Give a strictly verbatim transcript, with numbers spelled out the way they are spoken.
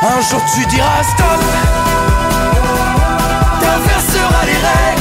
Un jour tu diras stop, t'inverseras les règles.